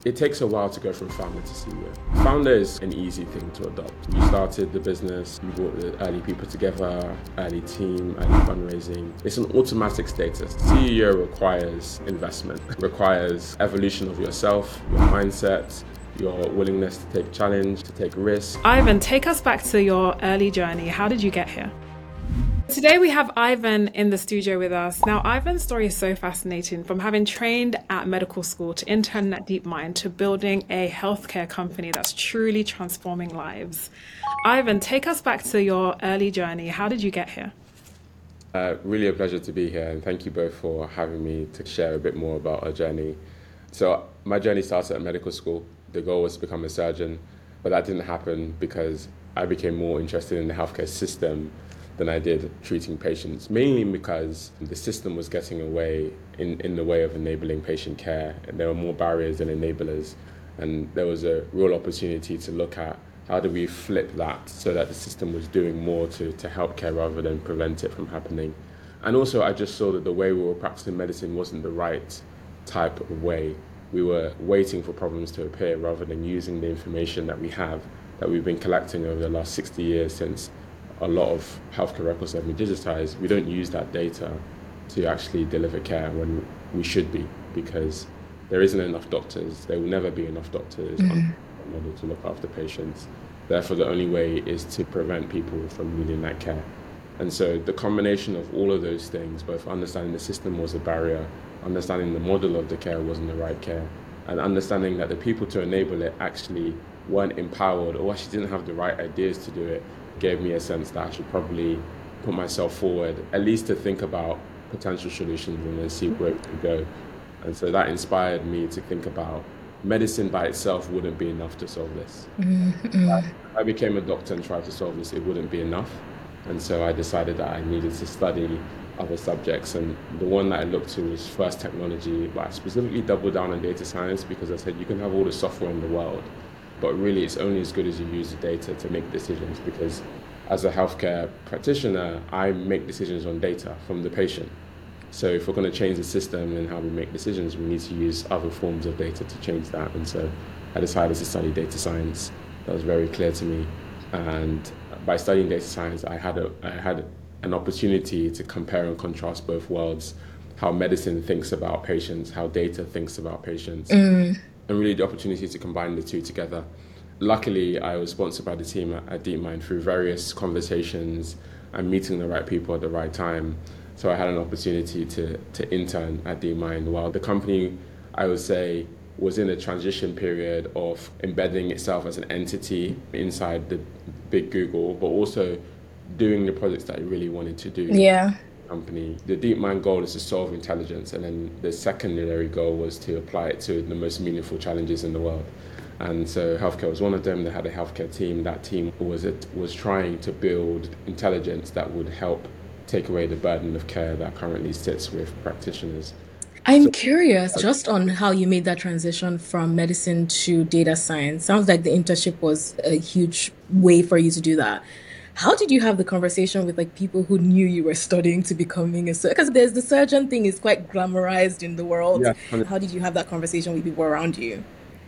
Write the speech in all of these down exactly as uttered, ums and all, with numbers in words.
It takes a while to go from founder to C E O. Founder is an easy thing to adopt. You started the business, you brought the early people together, early team, early fundraising. It's an automatic status. C E O requires investment, requires evolution of yourself, your mindset, your willingness to take challenge, to take risks. Ivan, take us back to your early journey. How did you get here? Today we have Ivan in the studio with us. Now, Ivan's story is so fascinating, from having trained at medical school to interning at DeepMind to building a healthcare company that's truly transforming lives. Ivan, take us back to your early journey. How did you get here? Uh, really a pleasure to be here, and thank you both for having me to share a bit more about our journey. So my journey started at medical school. The goal was to become a surgeon, but that didn't happen because I became more interested in the healthcare system than I did treating patients, mainly because the system was getting away in, in the way of enabling patient care, and there were more barriers than enablers, and there was a real opportunity to look at how do we flip that so that the system was doing more to, to help care rather than prevent it from happening. And also I just saw that the way we were practicing medicine wasn't the right type of way. We were waiting for problems to appear rather than using the information that we have, that we've been collecting over the last sixty years since a lot of healthcare records have been digitized. We don't use that data to actually deliver care when we should be, because there isn't enough doctors. There will never be enough doctors mm-hmm. in order to look after patients. Therefore, the only way is to prevent people from needing that care. And so the combination of all of those things, both understanding the system was a barrier, understanding the model of the care wasn't the right care, and understanding that the people to enable it actually weren't empowered or actually didn't have the right ideas to do it, gave me a sense that I should probably put myself forward, at least to think about potential solutions and then see where it could go. And so that inspired me to think about medicine by itself wouldn't be enough to solve this. Mm-hmm. I, I became a doctor and tried to solve this, it wouldn't be enough. And so I decided that I needed to study other subjects, and the one that I looked to was first technology, but I specifically doubled down on data science because I said you can have all the software in the world, but really it's only as good as you use the data to make decisions, because as a healthcare practitioner, I make decisions on data from the patient. So if we're going to change the system and how we make decisions, we need to use other forms of data to change that. And so I decided to study data science. That was very clear to me. And by studying data science, I had a, I had an opportunity to compare and contrast both worlds, how medicine thinks about patients, how data thinks about patients. Mm. And really the opportunity to combine the two together. Luckily, I was sponsored by the team at DeepMind through various conversations and meeting the right people at the right time. So I had an opportunity to, to intern at DeepMind while the company, I would say, was in a transition period of embedding itself as an entity inside the big Google, but also doing the projects that I really wanted to do. Yeah. Company. The DeepMind goal is to solve intelligence, and then the secondary goal was to apply it to the most meaningful challenges in the world. And so healthcare was one of them. They had a healthcare team. That team was it was trying to build intelligence that would help take away the burden of care that currently sits with practitioners. I'm so, curious just on how you made that transition from medicine to data science. Sounds like the internship was a huge way for you to do that. How did you have the conversation with like people who knew you were studying to becoming a surgeon? Because there's the surgeon thing is quite glamorized in the world. Yeah, how did you have that conversation with people around you?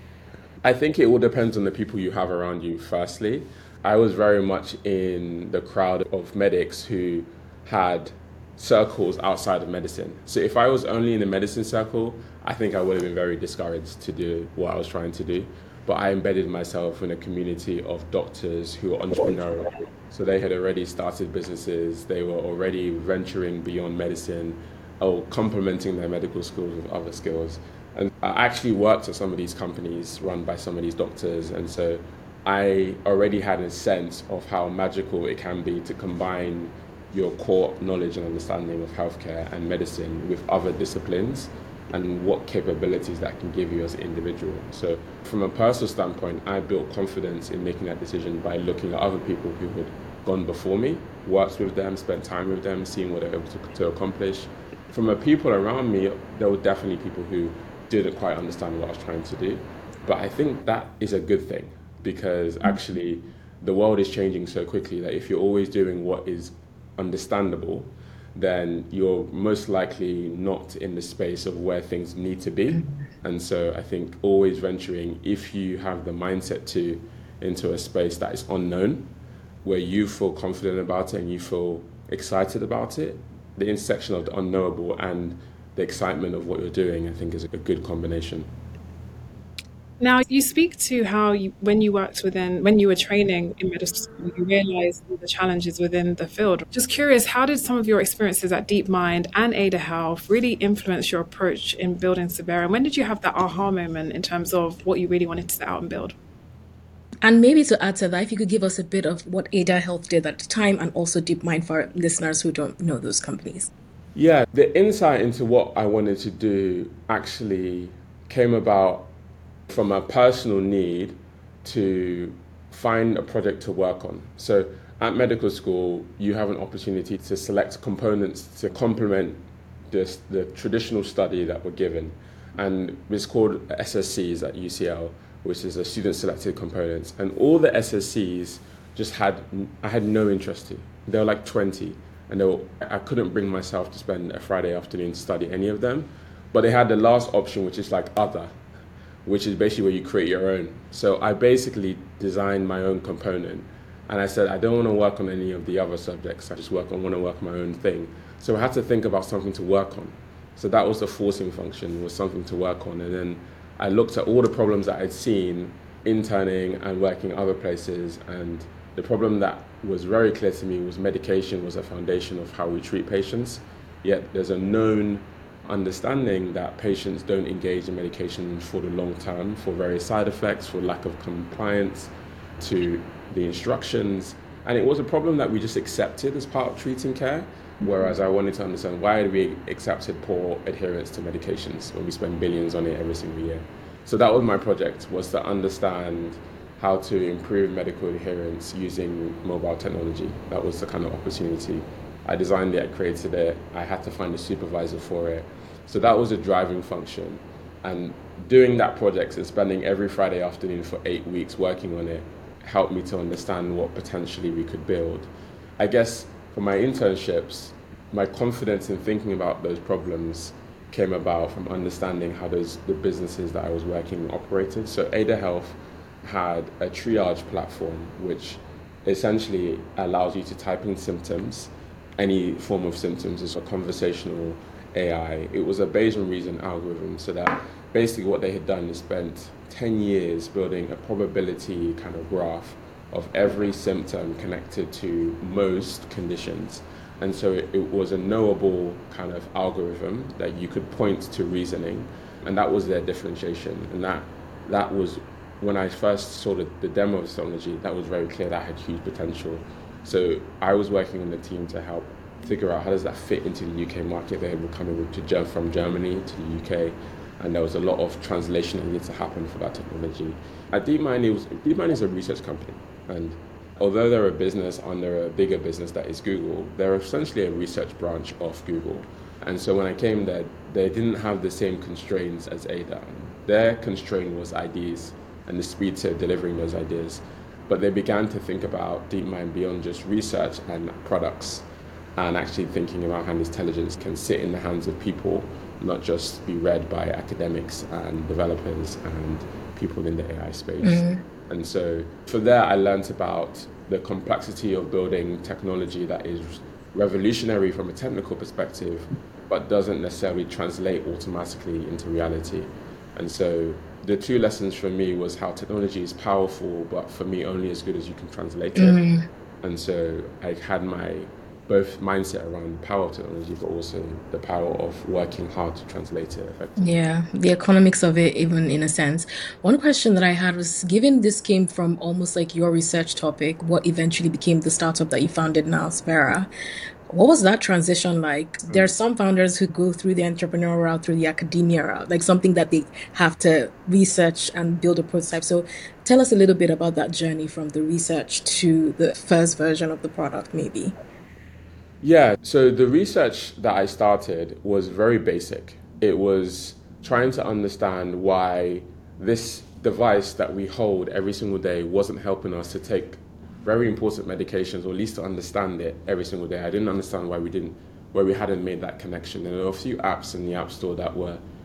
I think it all depends on the people you have around you, firstly. I was very much in the crowd of medics who had circles outside of medicine. So if I was only in the medicine circle, I think I would have been very discouraged to do what I was trying to do. But I embedded myself in a community of doctors who were entrepreneurial. So they had already started businesses, they were already venturing beyond medicine or complementing their medical skills with other skills. And I actually worked at some of these companies run by some of these doctors, and so I already had a sense of how magical it can be to combine your core knowledge and understanding of healthcare and medicine with other disciplines, and what capabilities that can give you as an individual. So from a personal standpoint, I built confidence in making that decision by looking at other people who had gone before me, worked with them, spent time with them, seeing what they were able to, to accomplish. From the people around me, there were definitely people who didn't quite understand what I was trying to do. But I think that is a good thing, because actually the world is changing so quickly that if you're always doing what is understandable, then you're most likely not in the space of where things need to be. And so I think always venturing, if you have the mindset to, into a space that is unknown, where you feel confident about it and you feel excited about it, the intersection of the unknowable and the excitement of what you're doing, I think is a good combination. Now, you speak to how you, when you worked within, when you were training in medical school, you realized all the challenges within the field. Just curious, how did some of your experiences at DeepMind and Ada Health really influence your approach in building Sebera? And when did you have that aha moment in terms of what you really wanted to set out and build? And maybe to add to that, if you could give us a bit of what Ada Health did at the time and also DeepMind for listeners who don't know those companies. Yeah, the insight into what I wanted to do actually came about from a personal need to find a project to work on. So at medical school, you have an opportunity to select components to complement this, the traditional study that we're given. And it's called S S Cs at U C L, which is a student-selected components. And all the S S Cs just had, I had no interest in. They were like twenty. And they were, I couldn't bring myself to spend a Friday afternoon to study any of them. But they had the last option, which is like other, which is basically where you create your own. So I basically designed my own component. And I said, I don't want to work on any of the other subjects. I just work on, want to work on my own thing. So I had to think about something to work on. So that was the forcing function, was something to work on. And then I looked at all the problems that I'd seen interning and working other places. And the problem that was very clear to me was medication was a foundation of how we treat patients. Yet there's a known understanding that patients don't engage in medication for the long term, for various side effects, for lack of compliance to the instructions. And it was a problem that we just accepted as part of treating care, whereas I wanted to understand why we accepted poor adherence to medications when we spend billions on it every single year. So that was my project, was to understand how to improve medical adherence using mobile technology. That was the kind of opportunity. I designed it, I created it, I had to find a supervisor for it. So that was a driving function. And doing that project and spending every Friday afternoon for eight weeks working on it helped me to understand what potentially we could build. I guess for my internships, my confidence in thinking about those problems came about from understanding how those, the businesses that I was working operated. So Ada Health had a triage platform, which essentially allows you to type in symptoms, any form of symptoms. It's a conversational A I. It was a Bayesian reason algorithm, so that basically what they had done is spent ten years building a probability kind of graph of every symptom connected to most conditions. And so it, it was a knowable kind of algorithm that you could point to reasoning, and that was their differentiation. And that that was, when I first saw the, the demo of technology, that was very clear that had huge potential. So I was working on the team to help figure out how does that fit into the U K market. They were coming to, from Germany to the U K, and there was a lot of translation that needed to happen for that technology. At DeepMind, it was, DeepMind is a research company, and although they're a business under a bigger business that is Google, they're essentially a research branch of Google. And so when I came there, they didn't have the same constraints as Ada. Their constraint was ideas and the speed to delivering those ideas. But they began to think about DeepMind beyond just research and products, and actually thinking about how intelligence can sit in the hands of people, not just be read by academics and developers and people in the A I space. Mm-hmm. And so for there, I learned about the complexity of building technology that is revolutionary from a technical perspective, but doesn't necessarily translate automatically into reality. And so the two lessons for me was how technology is powerful, but for me only as good as you can translate it. Mm. And so I had my both mindset around the power of technology, but also the power of working hard to translate it effectively. Yeah, the economics of it, even in a sense. One question that I had was, given this came from almost like your research topic, what eventually became the startup that you founded now, Sebera, what was that transition like? Mm. There are some founders who go through the entrepreneurial route, through the academia route, like something that they have to research and build a prototype. So tell us a little bit about that journey from the research to the first version of the product, maybe. Yeah, so the research that I started was very basic. It was trying to understand why this device that we hold every single day wasn't helping us to take very important medications, or at least to understand it every single day. I didn't understand why we didn't, why we hadn't made that connection. And there were a few apps in the App Store that were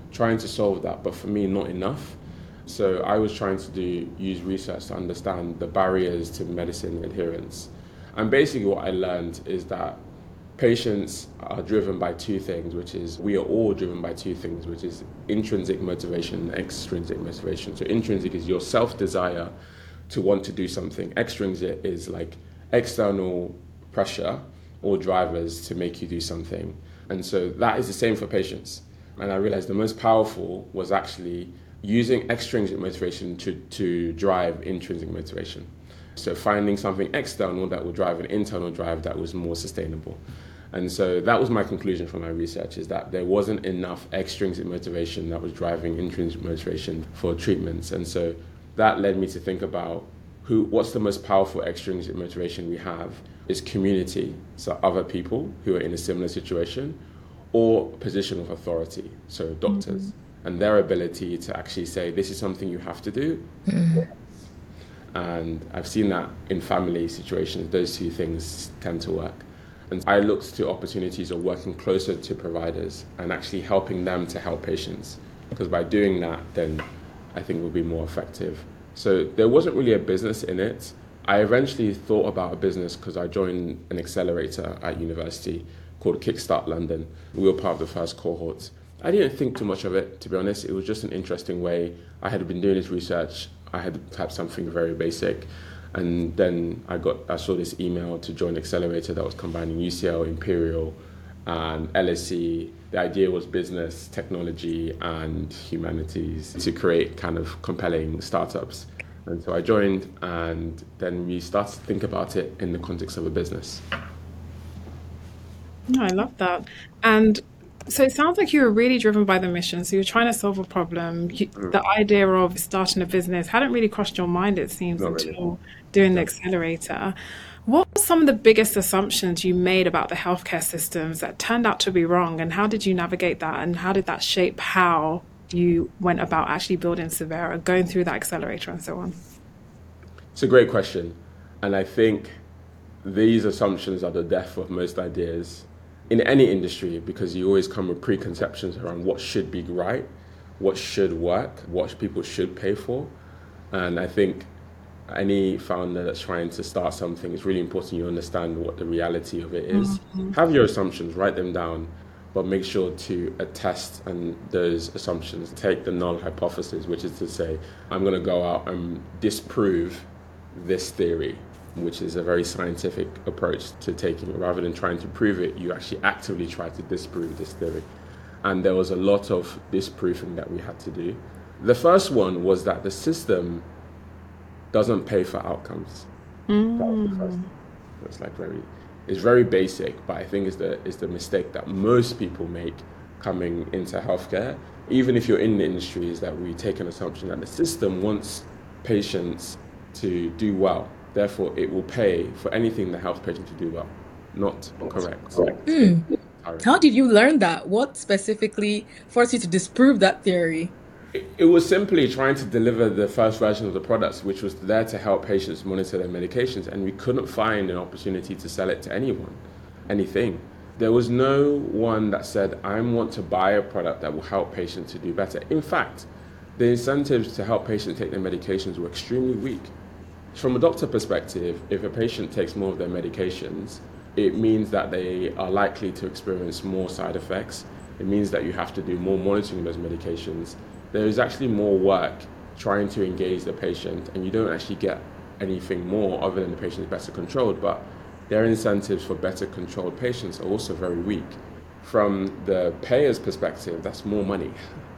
trying to solve that, but for me, not enough. So I was trying to do use research to understand the barriers to medicine adherence. And basically what I learned is that patients are driven by two things, which is, we are all driven by two things, which is intrinsic motivation and extrinsic motivation. So intrinsic is your self-desire to want to do something. Extrinsic is like external pressure or drivers to make you do something. And so that is the same for patients. And I realized the most powerful was actually using extrinsic motivation to, to drive intrinsic motivation. So finding something external that will drive an internal drive that was more sustainable. And so that was my conclusion from my research, is that there wasn't enough extrinsic motivation that was driving intrinsic motivation for treatments. And so that led me to think about who, what's the most powerful extrinsic motivation we have is community, so other people who are in a similar situation, or position of authority, so doctors, mm-hmm. and their ability to actually say, this is something you have to do. Mm-hmm. And I've seen that in family situations, those two things tend to work. And I looked to opportunities of working closer to providers and actually helping them to help patients, because by doing that, then I think we'll be more effective. So there wasn't really a business in it. I eventually thought about a business because I joined an accelerator at university called Kickstart London. We were part of the first cohort. I didn't think too much of it, to be honest. It was just an interesting way. I had been doing this research. I had typed something very basic. And then I got, I saw this email to join Accelerator that was combining U C L, Imperial, and L S E. The idea was business, technology, and humanities to create kind of compelling startups. And so I joined, and then we started to think about it in the context of a business. No, I love that. And so it sounds like you were really driven by the mission. So you're trying to solve a problem. You, the idea of starting a business hadn't really crossed your mind, it seems, Not until really. doing the accelerator. What were some of the biggest assumptions you made about the healthcare systems that turned out to be wrong? And how did you navigate that? And how did that shape how you went about actually building Severa, going through that accelerator and so on? It's a great question. And I think these assumptions are the death of most ideas in any industry, because you always come with preconceptions around what should be right, what should work, what people should pay for. And I think any founder that's trying to start something, it's really important you understand what the reality of it is. Mm-hmm. Have your assumptions, write them down, but make sure to attest and those assumptions. Take the null hypothesis, which is to say, I'm going to go out and disprove this theory, which is a very scientific approach to taking it. Rather than trying to prove it, you actually actively try to disprove this theory. And there was a lot of disproving that we had to do. The first one was that the system doesn't pay for outcomes. Mm. That was the first. It's like very, it's very basic, but I think it's the it's the mistake that most people make coming into healthcare. Even if you're in the industry, is that we take an assumption that the system wants patients to do well. Therefore, it will pay for anything that helps patients to do well. Not correct. Mm. How did you learn that? What specifically forced you to disprove that theory? It, it was simply trying to deliver the first version of the products, which was there to help patients monitor their medications, and we couldn't find an opportunity to sell it to anyone, anything. There was no one that said, I want to buy a product that will help patients to do better. In fact, the incentives to help patients take their medications were extremely weak. From a doctor perspective, if a patient takes more of their medications, it means that they are likely to experience more side effects. It means that you have to do more monitoring of those medications. There is actually more work trying to engage the patient, and you don't actually get anything more other than the patient is better controlled, but their incentives for better controlled patients are also very weak. From the payer's perspective, that's more money.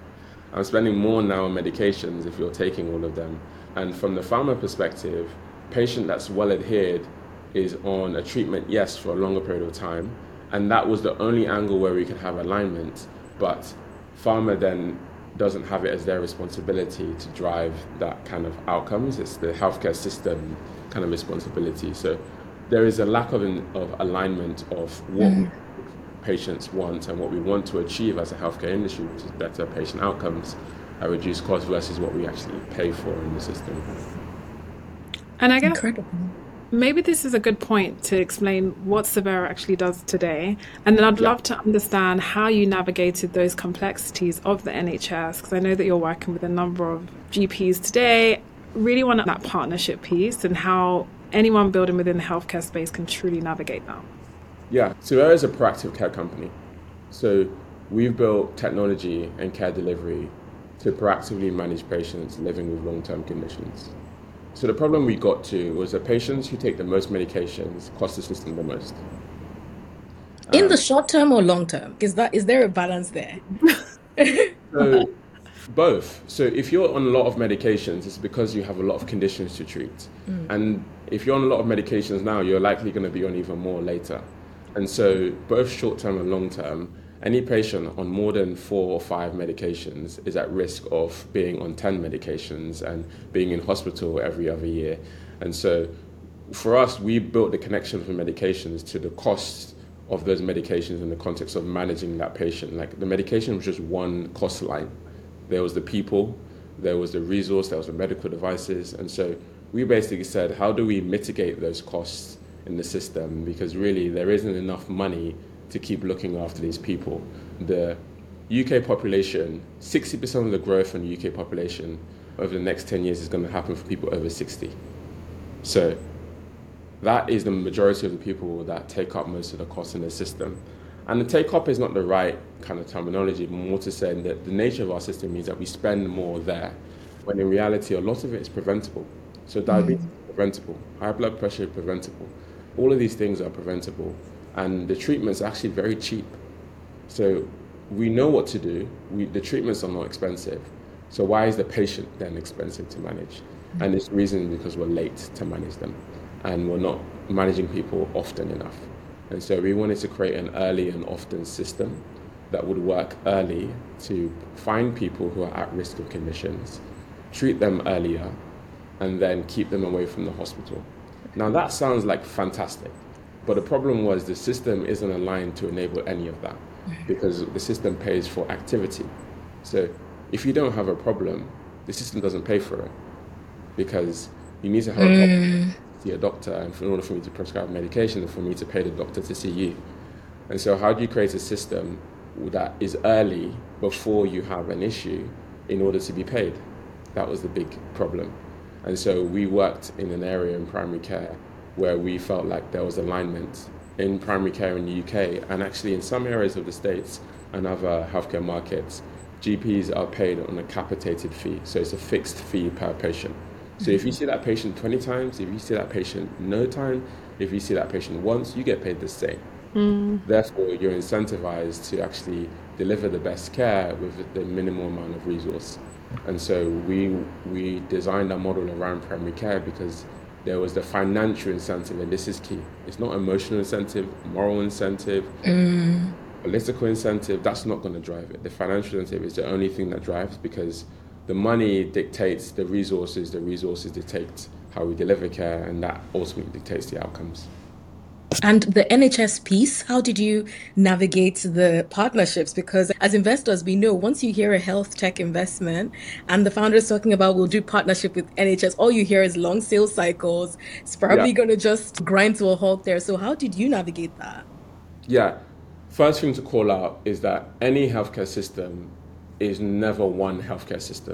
I'm spending more now on medications if you're taking all of them. And from the pharma perspective, patient that's well adhered is on a treatment, yes, for a longer period of time. And that was the only angle where we could have alignment. But pharma then doesn't have it as their responsibility to drive that kind of outcomes. It's the healthcare system kind of responsibility. So there is a lack of, of alignment of what mm. patients want and what we want to achieve as a healthcare industry, which is better patient outcomes, a reduced cost versus what we actually pay for in the system. And I guess Incredible. maybe this is a good point to explain what Severa actually does today. And then I'd Yeah. love to understand how you navigated those complexities of the N H S, because I know that you're working with a number of G Ps today. Really want that partnership piece and how anyone building within the healthcare space can truly navigate that. Yeah, Severa is a proactive care company. So we've built technology and care delivery to proactively manage patients living with long-term conditions. So the problem we got to was that patients who take the most medications cost the system the most. In the short term or long term? Is that is there a balance there? So both. So if you're on a lot of medications, it's because you have a lot of conditions to treat. And if you're on a lot of medications now, you're likely going to be on even more later. And so both short term and long term, any patient on more than four or five medications is at risk of being on ten medications and being in hospital every other year. And so for us, we built the connection from medications to the costs of those medications in the context of managing that patient. Like the medication was just one cost line. There was the people, there was the resource, there was the medical devices. And so we basically said, how do we mitigate those costs in the system? Because really there isn't enough money to keep looking after these people. The U K population, sixty percent of the growth in the U K population over the next ten years is going to happen for people over sixty. So that is the majority of the people that take up most of the costs in the system. And the take up is not the right kind of terminology, but more to say that the nature of our system means that we spend more there, when in reality a lot of it is preventable. So diabetes is preventable, high blood pressure is preventable. All of these things are preventable, and the treatment's actually very cheap. So we know what to do. We, the treatments are not expensive. So why is the patient then expensive to manage? And it's the reason because we're late to manage them, and we're not managing people often enough. And so we wanted to create an early and often system that would work early to find people who are at risk of conditions, treat them earlier, and then keep them away from the hospital. Now that sounds like fantastic, but the problem was the system isn't aligned to enable any of that, because the system pays for activity. So if you don't have a problem, the system doesn't pay for it, because you need to have a problem to see a doctor, and for, in order for me to prescribe medication, and for me to pay the doctor to see you. And so how do you create a system that is early before you have an issue in order to be paid? That was the big problem. And so we worked in an area in primary care where we felt like there was alignment in primary care in the U K, and actually in some areas of the States and other healthcare markets, G Ps are paid on a capitated fee. So it's a fixed fee per patient. So if you see that patient twenty times, if you see that patient no time, if you see that patient once, you get paid the same. Mm. Therefore, you're incentivized to actually deliver the best care with the minimal amount of resource. And so we we designed our model around primary care because there was the financial incentive, and this is key. It's not emotional incentive, moral incentive, mm. political incentive. That's not going to drive it. The financial incentive is the only thing that drives, because the money dictates the resources, the resources dictate how we deliver care, and that ultimately dictates the outcomes. And the N H S piece, how did you navigate the partnerships? Because as investors, we know once you hear a health tech investment and the founder is talking about we'll do partnership with N H S, all you hear is long sales cycles. It's probably yeah. going to just grind to a halt there. So how did you navigate that? Yeah. First thing to call out is that any healthcare system is never one healthcare system.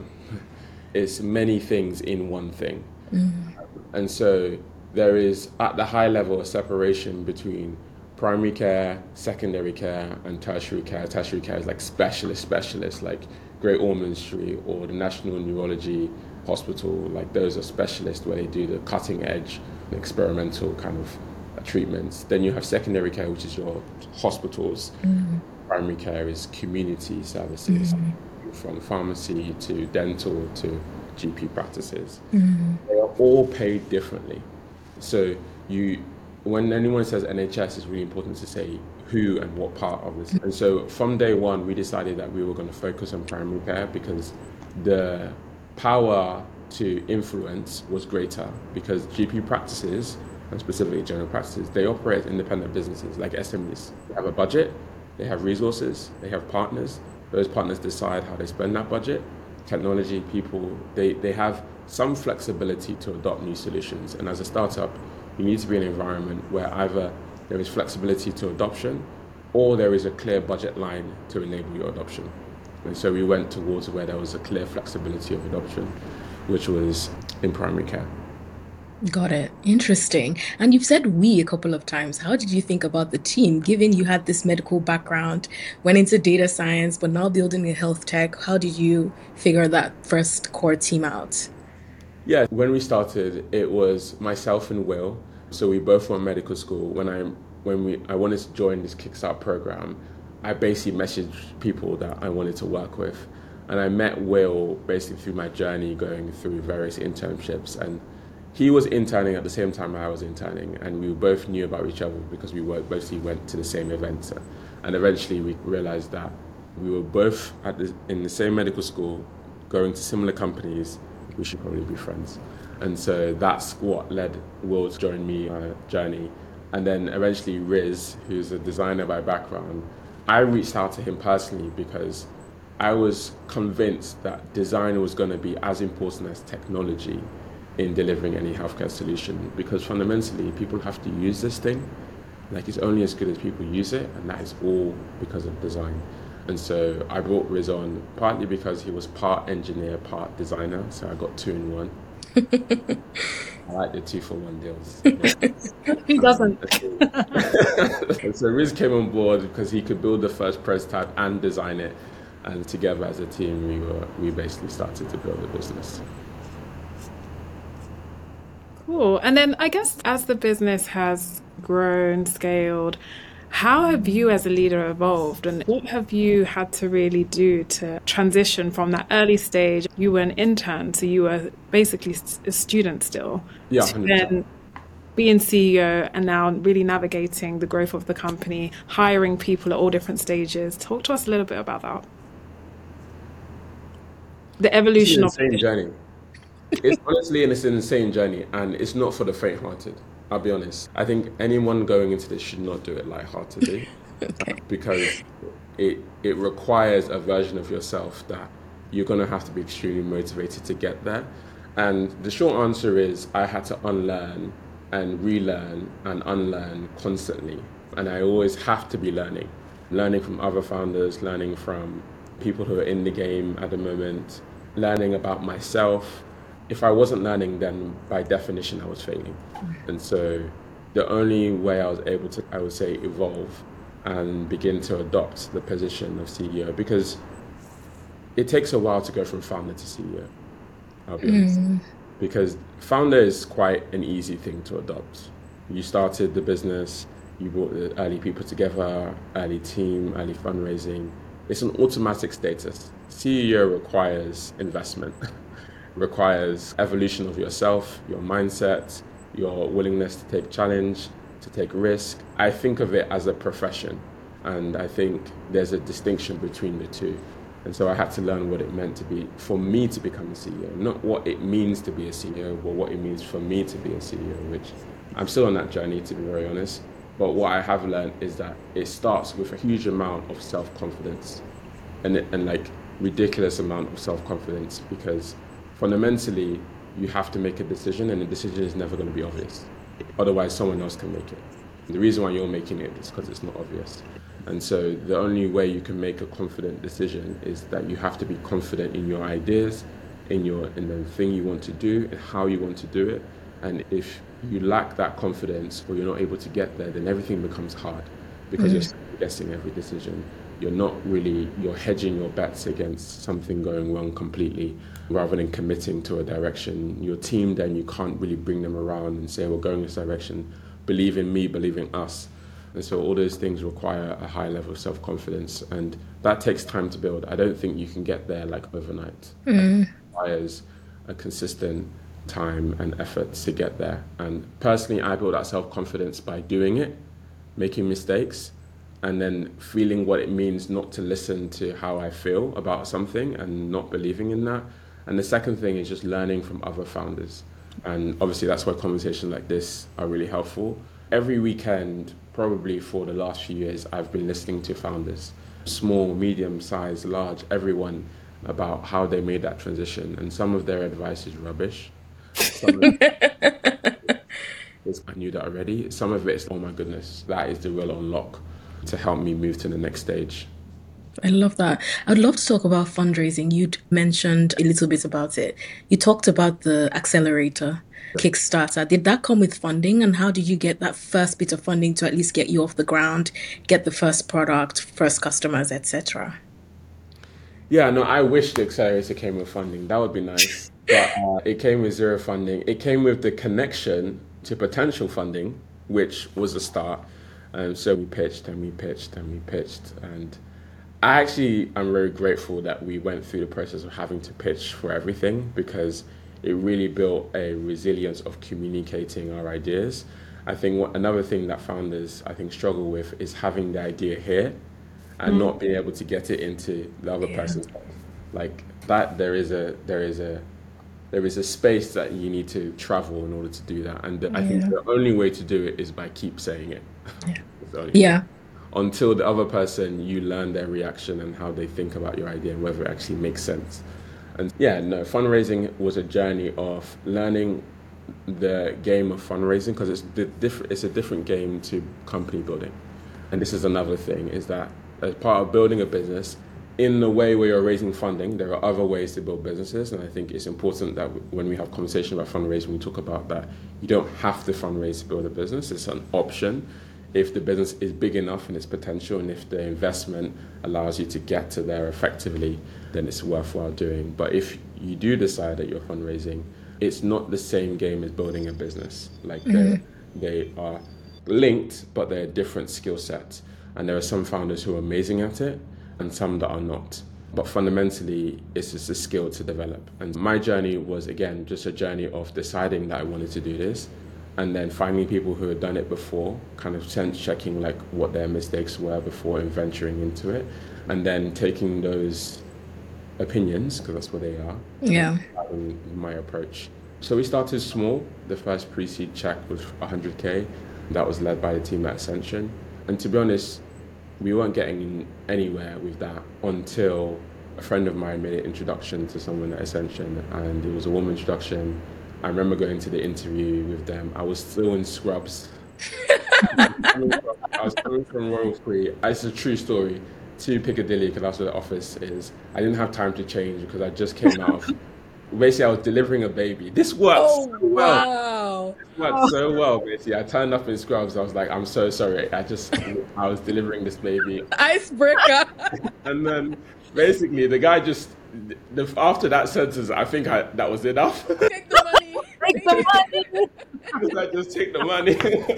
It's many things in one thing. Mm. And so there is, at the high level, a separation between primary care, secondary care, and tertiary care. Tertiary care is like specialist specialists, like Great Ormond Street or the National Neurology Hospital. Like those are specialists where they do the cutting edge, experimental kind of uh, treatments. Then you have secondary care, which is your hospitals. Mm. Primary care is community services, mm-hmm. from pharmacy to dental to G P practices. Mm-hmm. They are all paid differently. So you, when anyone says N H S, it's really important to say who and what part of this. And so from day one, we decided that we were going to focus on primary care because the power to influence was greater, because G P practices, and specifically general practices, they operate as independent businesses like S M Es. They have a budget, they have resources, they have partners. Those partners decide how they spend that budget. Technology, people, they, they have some flexibility to adopt new solutions. And as a startup, You need to be in an environment where either there is flexibility to adoption or there is a clear budget line to enable your adoption. And so we went towards where there was a clear flexibility of adoption, which was in primary care. Got it. Interesting. And you've said we a couple of times. How did you think about the team, given you had this medical background, went into data science, but now building a health tech? How did you figure that first core team out? Yeah, when we started, it was myself and Will. So we both went medical school. When I when we I wanted to join this Kickstart program, I basically messaged people that I wanted to work with. And I met Will basically through my journey going through various internships. And he was interning at the same time I was interning, and we both knew about each other because we were, basically went to the same events. And eventually we realized that we were both at the, in the same medical school, going to similar companies. We should probably be friends. And so that's what led Will to join me on a journey. And then eventually Riz, who's a designer by background, I reached out to him personally because I was convinced that design was going to be as important as technology in delivering any healthcare solution, because fundamentally people have to use this thing. Like, it's only as good as people use it, and that is all because of design. And so I brought Riz on partly because he was part engineer, part designer, so I got two in one. I like the two for one deals. Who doesn't? So Riz came on board because he could build the first prototype and design it, and together as a team we were we basically started to build a business. Cool. And then I guess as the business has grown, scaled, how have you as a leader evolved, and what have you had to really do to transition from that early stage? You were an intern, so you were basically a student still, yeah, to then being C E O and now really navigating the growth of the company, hiring people at all different stages. Talk to us a little bit about that. The evolution it's an of insane journey. It's honestly an, it's an insane journey, and it's not for the faint-hearted. I'll be honest. I think anyone going into this should not do it lightheartedly. Okay. Because it it requires a version of yourself that you're going to have to be extremely motivated to get there. And the short answer is I had to unlearn and relearn and unlearn constantly. And I always have to be learning. Learning from other founders, learning from people who are in the game at the moment, learning about myself. If I wasn't learning, then by definition, I was failing. And so the only way I was able to, I would say, evolve and begin to adopt the position of C E O, because it takes a while to go from founder to C E O, I'll be honest. Mm. Because founder is quite an easy thing to adopt. You started the business, you brought the early people together, early team, early fundraising. It's an automatic status. C E O requires investment. Requires evolution of yourself, your mindset, your willingness to take challenge, to take risk. I think of it as a profession, and I think there's a distinction between the two. And so I had to learn what it meant to be, for me to become a C E O, not what it means to be a C E O, but what it means for me to be a C E O, which I'm still on that journey, to be very honest. But what I have learned is that it starts with a huge amount of self-confidence and, and like ridiculous amount of self-confidence, because fundamentally, you have to make a decision, and the decision is never going to be obvious. Otherwise, someone else can make it. And the reason why you're making it is because it's not obvious. And so the only way you can make a confident decision is that you have to be confident in your ideas, in your in the thing you want to do, and how you want to do it. And if you lack that confidence, or you're not able to get there, then everything becomes hard, because mm-hmm. you're guessing every decision. You're not really, you're hedging your bets against something going wrong completely, rather than committing to a direction. Your team, then you can't really bring them around and say, we're going this direction, believe in me, believe in us. And so all those things require a high level of self-confidence, and that takes time to build. I don't think you can get there like overnight. Mm. It requires a consistent time and effort to get there. And personally, I built that self-confidence by doing it, making mistakes, and then feeling what it means not to listen to how I feel about something and not believing in that. And the second thing is just learning from other founders. And obviously that's why conversations like this are really helpful. Every weekend, probably for the last few years, I've been listening to founders, small, medium size, large, everyone, about how they made that transition. And some of their advice is rubbish. Some of is I knew that already. Some of it is, oh my goodness, that is the real unlock to help me move to the next stage. I love that. I'd love to talk about fundraising. You'd mentioned a little bit about it. You talked about the accelerator, Kickstarter. Did that come with funding? And how did you get that first bit of funding to at least get you off the ground, get the first product, first customers, et cetera? Yeah, no, I wish the accelerator came with funding. That would be nice. But uh, it came with zero funding. It came with the connection to potential funding, which was a start. Um, so we pitched and we pitched and we pitched. And I actually am very grateful that we went through the process of having to pitch for everything, because it really built a resilience of communicating our ideas. I think what, another thing that founders, I think, struggle with is having the idea here and mm. not being able to get it into the other yeah. person's head. Like that, there is a there is a there is a space that you need to travel in order to do that. And the, yeah. I think the only way to do it is by keep saying it. Yeah. yeah. Until the other person, you learn their reaction and how they think about your idea and whether it actually makes sense. And yeah, no, fundraising was a journey of learning the game of fundraising, because it's the diff- it's a different game to company building. And this is another thing, is that as part of building a business, in the way where you're raising funding, there are other ways to build businesses. And I think it's important that when we have conversation about fundraising, we talk about that you don't have to fundraise to build a business. It's an option. If the business is big enough in its potential, and if the investment allows you to get to there effectively, then it's worthwhile doing. But if you do decide that you're fundraising, it's not the same game as building a business. Like mm-hmm. they are linked, but they're different skill sets. And there are some founders who are amazing at it and some that are not. But fundamentally, it's just a skill to develop. And my journey was, again, just a journey of deciding that I wanted to do this, and then finding people who had done it before, kind of sense checking like what their mistakes were before venturing into it, and then taking those opinions, because that's what they are, yeah, and my approach. So we started small. The first pre-seed check was one hundred K. That was led by the team at Ascension. And to be honest, we weren't getting anywhere with that until a friend of mine made an introduction to someone at Ascension, and it was a warm introduction. I remember going to the interview with them. I was still in scrubs. I was coming from Royal Free. It's a true story. To Piccadilly, because that's where the office is. I didn't have time to change because I just came out of... Basically, I was delivering a baby. This works oh, so well. Wow. It worked so well, basically. I turned up in scrubs. I was like, I'm so sorry. I just... I was delivering this baby. Icebreaker. And then, basically, the guy just... The, after that sentence, I think I, that was enough. Take the money. Take the money. I just take the money.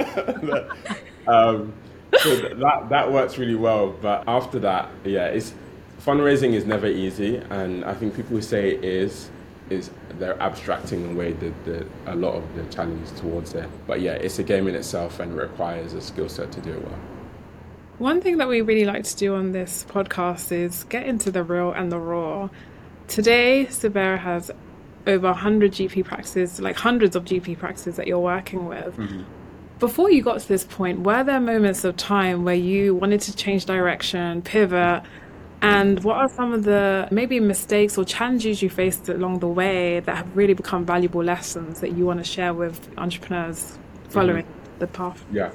but, um, so that that works really well. But after that, yeah, it's fundraising is never easy, and I think people who say it is is they're abstracting away the, the a lot of the challenge towards it. But yeah, it's a game in itself, and it requires a skill set to do it well. One thing that we really like to do on this podcast is get into the real and the raw. Today, Subera has over one hundred G P practices, like hundreds of G P practices that you're working with. Mm-hmm. Before you got to this point, were there moments of time where you wanted to change direction, pivot? And what are some of the maybe mistakes or challenges you faced along the way that have really become valuable lessons that you want to share with entrepreneurs following mm-hmm. the path? Yeah.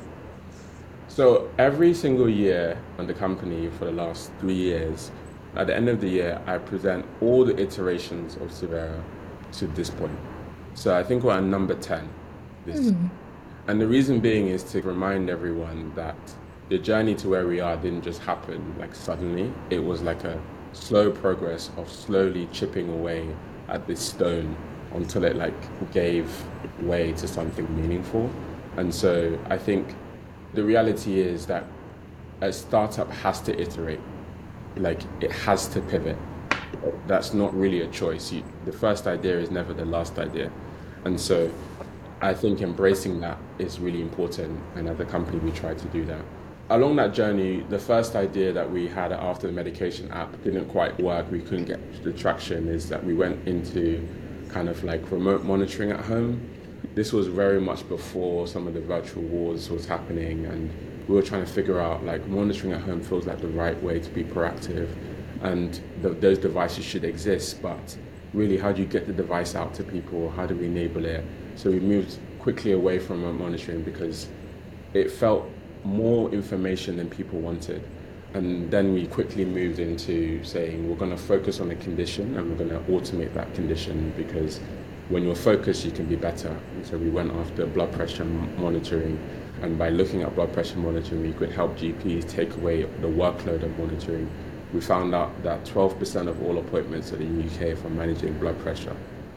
So every single year on the company for the last three years, at the end of the year, I present all the iterations of Subera to this point. So I think we're at number ten. This. Mm. And the reason being is to remind everyone that the journey to where we are didn't just happen like suddenly. It was like a slow progress of slowly chipping away at this stone until it like gave way to something meaningful. And so I think the reality is that a startup has to iterate. Like it has to pivot. That's not really a choice. You, the first idea is never the last idea. And so I think embracing that is really important. And as a company, we try to do that. Along that journey, the first idea that we had after the medication app didn't quite work. We couldn't get the traction is that we went into kind of like remote monitoring at home. This was very much before some of the virtual wars was happening, and we were trying to figure out like monitoring at home feels like the right way to be proactive, and the, those devices should exist, but really, how do you get the device out to people? How do we enable it? So we moved quickly away from remote monitoring because it felt more information than people wanted. And then we quickly moved into saying we're going to focus on a condition and we're going to automate that condition, because when you're focused, you can be better. And so we went after blood pressure monitoring. And by looking at blood pressure monitoring, we could help G Ps take away the workload of monitoring. We found out that twelve percent of all appointments in the U K for managing blood pressure.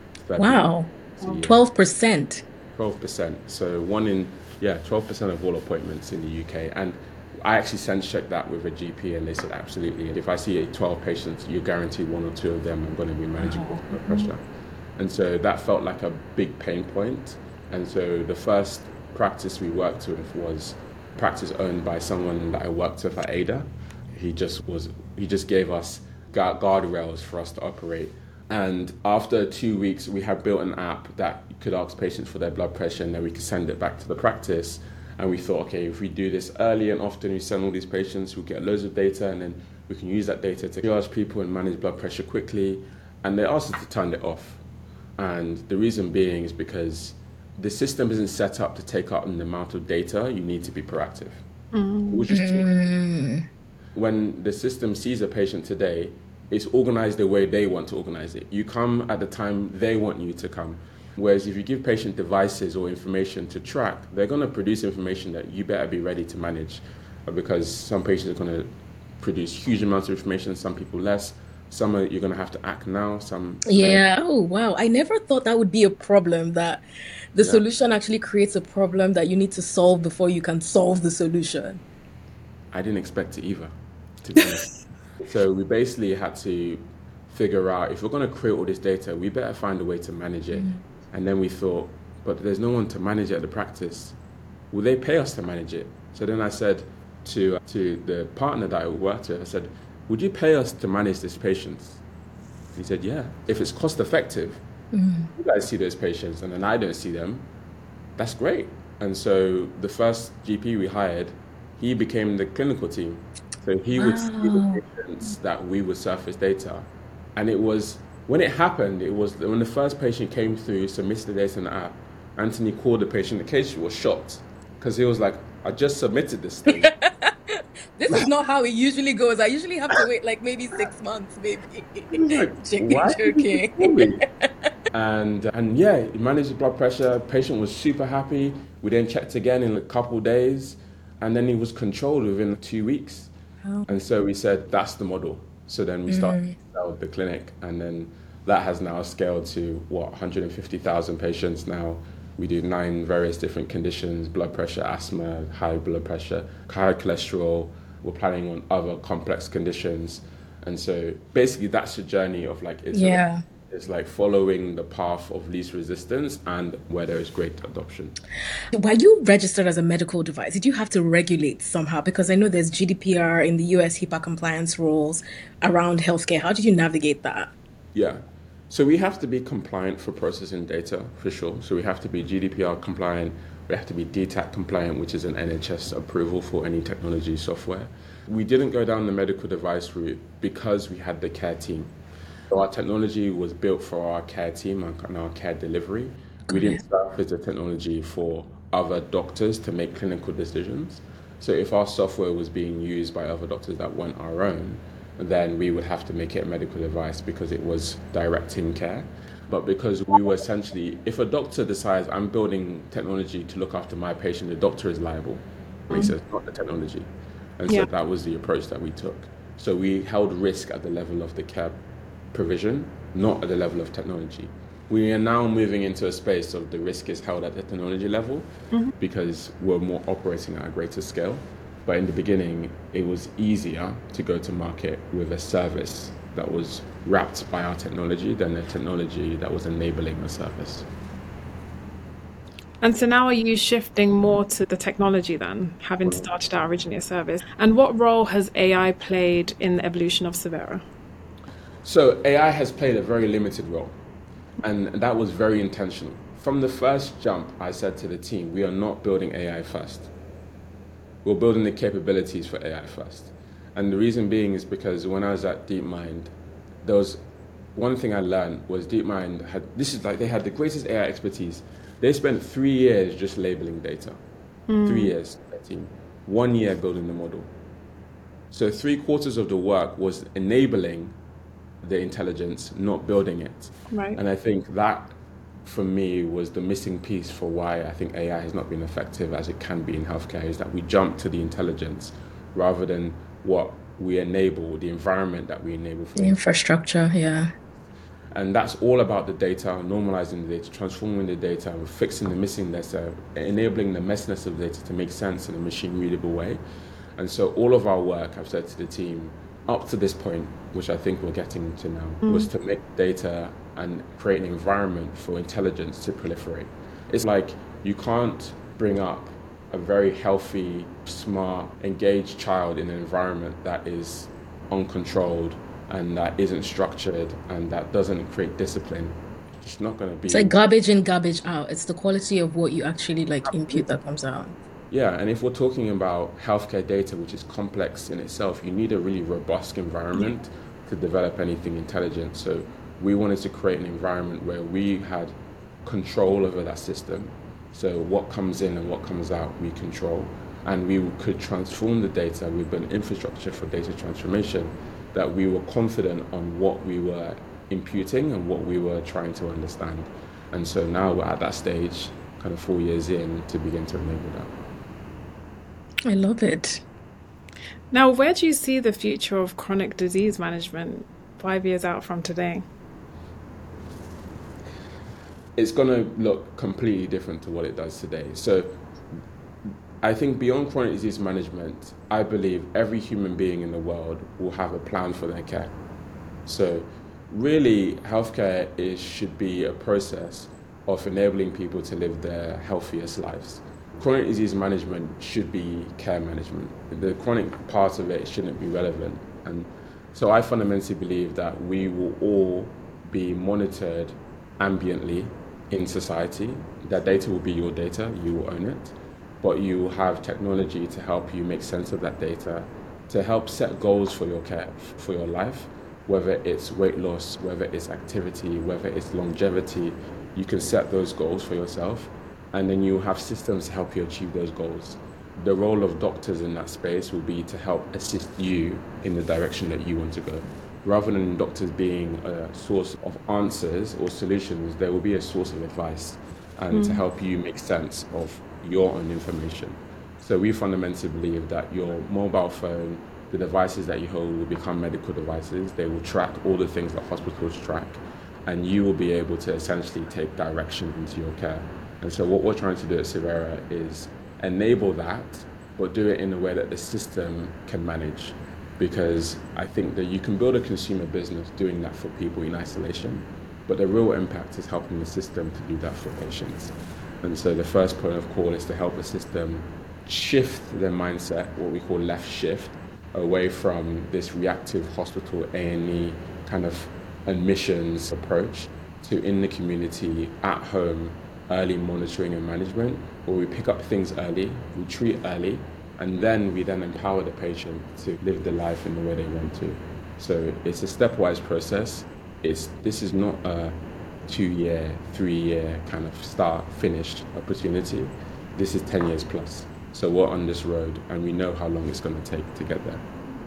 Wow, twelve percent. twelve percent. So one in, yeah, twelve percent of all appointments in the U K. And I actually sense checked that with a G P and they said, absolutely. If I see twelve patients, you guarantee one or two of them I'm going to be managing Wow. blood pressure. And so that felt like a big pain point. And so the first practice we worked with was practice owned by someone that I worked with at Ada. He just was, he just gave us guard- guardrails for us to operate. And after two weeks, we had built an app that could ask patients for their blood pressure and then we could send it back to the practice. And we thought, okay, if we do this early and often, we send all these patients, we'll get loads of data and then we can use that data to triage people and manage blood pressure quickly. And they asked us to turn it off. And the reason being is because the system isn't set up to take up an amount of data. You need to be proactive. Mm. Which is true. When the system sees a patient today, it's organized the way they want to organize it. You come at the time they want you to come. Whereas if you give patient devices or information to track, they're going to produce information that you better be ready to manage, because some patients are going to produce huge amounts of information, some people less. Some are, you're going to have to act now, some... Yeah. Oh, wow. I never thought that would be a problem, that the Yeah. solution actually creates a problem that you need to solve before you can solve the solution. I didn't expect it either, to be honest. So we basically had to figure out, if we're going to create all this data, we better find a way to manage it. And then we thought, but there's no one to manage it at the practice. Will they pay us to manage it? So then I said to to the partner that I worked with, I said, would you pay us to manage this patient? He said, yeah. If it's cost effective, you guys see those patients and then I don't see them, that's great. And so the first G P we hired, he became the clinical team. So he would see the Wow. patients that we would surface data. And it was, when it happened, it was when the first patient came through, submitted the data in the app, Anthony called the patient. The patient was shocked because he was like, I just submitted this thing. This is not how it usually goes. I usually have to wait like maybe six months, maybe. He was like, Joking, why did you call joking. me? And and yeah, he managed his blood pressure. Patient was super happy. We then checked again in a couple days, and then he was controlled within two weeks. Wow. And so we said that's the model. So then we started out the clinic, and then that has now scaled to what one hundred fifty thousand patients now. We do nine various different conditions: blood pressure, asthma, high blood pressure, high cholesterol. We're planning on other complex conditions, and so basically that's the journey of like it's a- Yeah. it's like following the path of least resistance and where there is great adoption. Were you registered as a medical device? Did you have to regulate somehow? Because I know there's G D P R in the U S HIPAA compliance rules around healthcare. How did you navigate that? Yeah. So we have to be compliant for processing data, for sure. So we have to be G D P R compliant. We have to be D TAC compliant, which is an N H S approval for any technology software. We didn't go down the medical device route because we had the care team. So our technology was built for our care team and our care delivery. We didn't surface the technology for other doctors to make clinical decisions. So if our software was being used by other doctors that weren't our own, then we would have to make it a medical device because it was directing care. But because we were essentially, if a doctor decides I'm building technology to look after my patient, the doctor is liable. He says, not the technology. And so Yeah. that was the approach that we took. So we held risk at the level of the care provision, not at the level of technology. We are now moving into a space of the risk is held at the technology level because we're more operating at a greater scale. But in the beginning, it was easier to go to market with a service that was wrapped by our technology than a technology that was enabling the service. And so now are you shifting more to the technology then, having started out originally a service? And what role has A I played in the evolution of Severa? So A I has played a very limited role, and that was very intentional. From the first jump, I said to the team, we are not building A I first. We're building the capabilities for A I first. And the reason being is because when I was at DeepMind, there was one thing I learned was DeepMind had, this is like, they had the greatest A I expertise. They spent three years just labeling data. Mm. Three years, team. One year building the model. So three quarters of the work was enabling the intelligence, not building it. Right. And I think that, for me, was the missing piece for why I think A I has not been effective as it can be in healthcare, is that we jump to the intelligence rather than what we enable, the environment that we enable. For the infrastructure, yeah. And that's all about the data, normalizing the data, transforming the data, and fixing the missing data, enabling the messiness of the data to make sense in a machine-readable way. And so all of our work, I've said to the team, up to this point, which I think we're getting to now, mm. was to make data and create an environment for intelligence to proliferate. It's like you can't bring up a very healthy, smart, engaged child in an environment that is uncontrolled and that isn't structured and that doesn't create discipline. It's not going to be... It's like garbage in, garbage out. It's the quality of what you actually like input that comes out. Yeah, and if we're talking about healthcare data, which is complex in itself, you need a really robust environment yeah. to develop anything intelligent. So we wanted to create an environment where we had control over that system. So what comes in and what comes out, we control. And we could transform the data with an infrastructure for data transformation that we were confident on what we were imputing and what we were trying to understand. And so now we're at that stage, kind of four years in, to begin to enable that. I love it. Now, where do you see the future of chronic disease management five years out from today? It's going to look completely different to what it does today. So I think beyond chronic disease management, I believe every human being in the world will have a plan for their care. So really, healthcare is, should be a process of enabling people to live their healthiest lives. Chronic disease management should be care management. The chronic part of it shouldn't be relevant. And so I fundamentally believe that we will all be monitored ambiently in society. That data will be your data, you will own it, but you will have technology to help you make sense of that data, to help set goals for your care, for your life, whether it's weight loss, whether it's activity, whether it's longevity. You can set those goals for yourself, and then you have systems to help you achieve those goals. The role of doctors in that space will be to help assist you in the direction that you want to go. Rather than doctors being a source of answers or solutions, there will be a source of advice and mm. to help you make sense of your own information. So we fundamentally believe that your mobile phone, the devices that you hold will become medical devices. They will track all the things that hospitals track, and you will be able to essentially take direction into your care. And so what we're trying to do at Cevera is enable that, but do it in a way that the system can manage. Because I think that you can build a consumer business doing that for people in isolation, but the real impact is helping the system to do that for patients. And so the first point of call is to help the system shift their mindset, what we call left shift, away from this reactive hospital A and E kind of admissions approach to in the community, at home, early monitoring and management, where we pick up things early, we treat early, and then we then empower the patient to live the life in the way they want to. So it's a stepwise process. It's, this is not a two-year, three-year kind of start, finished opportunity. This is ten years plus. So we're on this road and we know how long it's going to take to get there.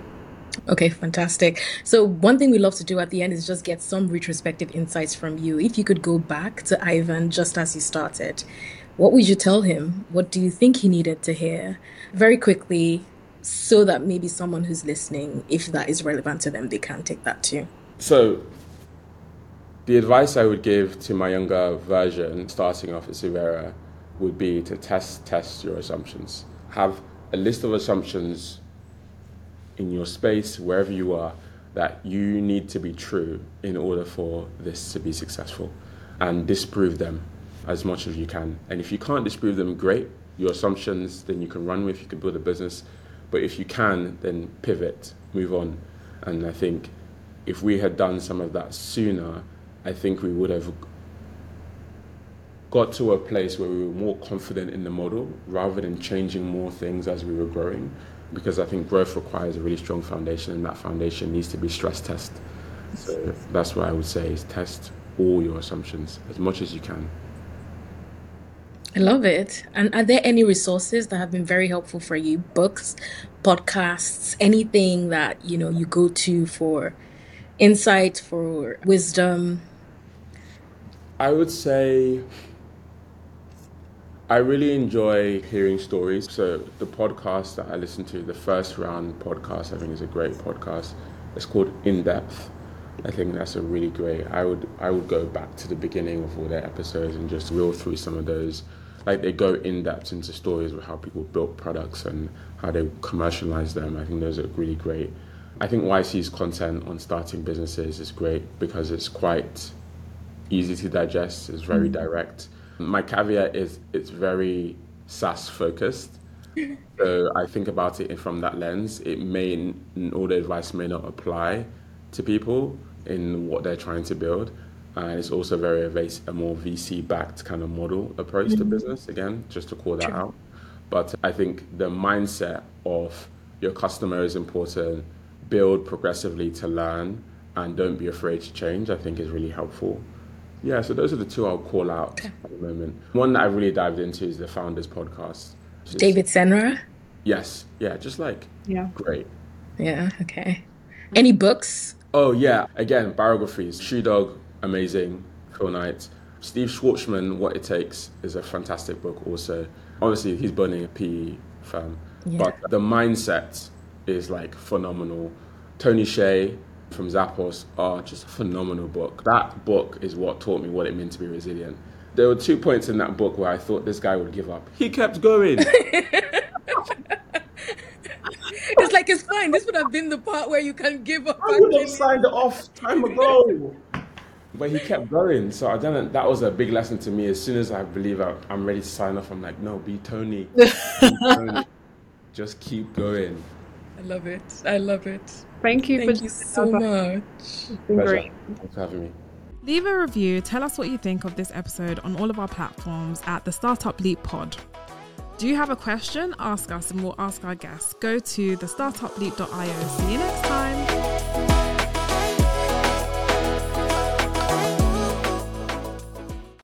Okay, fantastic. So one thing we love to do at the end is just get some retrospective insights from you. If you could go back to Ivan just as you started, what would you tell him? What do you think he needed to hear? Very quickly, so that maybe someone who's listening, if that is relevant to them, they can take that too. So the advice I would give to my younger version starting off at Cevera would be to test, test your assumptions. Have a list of assumptions in your space, wherever you are, that you need to be true in order for this to be successful, and disprove them as much as you can. And if you can't disprove them, great. Your assumptions, then you can run with, you can build a business. But if you can, then pivot, move on. And I think if we had done some of that sooner, I think we would have got to a place where we were more confident in the model rather than changing more things as we were growing. Because I think growth requires a really strong foundation, and that foundation needs to be stress tested. So that's what I would say is test all your assumptions as much as you can. I love it. And are there any resources that have been very helpful for you? Books, podcasts, anything that, you know, you go to for insight, for wisdom? I would say I really enjoy hearing stories. So the podcast that I listen to, the First Round podcast, I think is a great podcast. It's called In Depth. I think that's a really great. I would I would go back to the beginning of all their episodes and just reel through some of those. Like they go in depth into stories of how people built products and how they commercialize them. I think those are really great. I think Y C's content on starting businesses is great because it's quite easy to digest. It's very mm-hmm. direct. My caveat is it's very SaaS focused. So I think about it from that lens. It may, all the advice may not apply to people in what they're trying to build. And it's also very a more V C-backed kind of model approach mm-hmm. to business, again, just to call that True. out. But I think the mindset of your customer is important, build progressively to learn, and don't be afraid to change, I think is really helpful. Yeah, so those are the two I'll call out okay. at the moment. One that I really dived into is the Founders Podcast. Just, David Senra? Yes, yeah, just like, yeah, great. Yeah, okay. Any books? Oh yeah, again, biographies. Shoe Dog, amazing. Phil Knight. Steve Schwartzman, What It Takes, is a fantastic book also. Obviously, he's building a P E firm, yeah. but the mindset is like phenomenal. Tony Hsieh from Zappos, oh, just a phenomenal book. That book is what taught me what it meant to be resilient. There were two points in that book where I thought this guy would give up. He kept going. It's like, it's fine. This would have been the part where you can give up. I would have signed it off time ago. But he kept going. So I don't, that was a big lesson to me. As soon as I believe I, I'm ready to sign off, I'm like, no, be Tony. Be Tony. Just keep going. I love it. I love it. Thank you Thank for you so much. It's been great. Thanks for having me. Leave a review. Tell us what you think of this episode on all of our platforms at the Startup Leap Pod. Do you have a question? Ask us and we'll ask our guests. Go to the startup leap dot io. See you next time.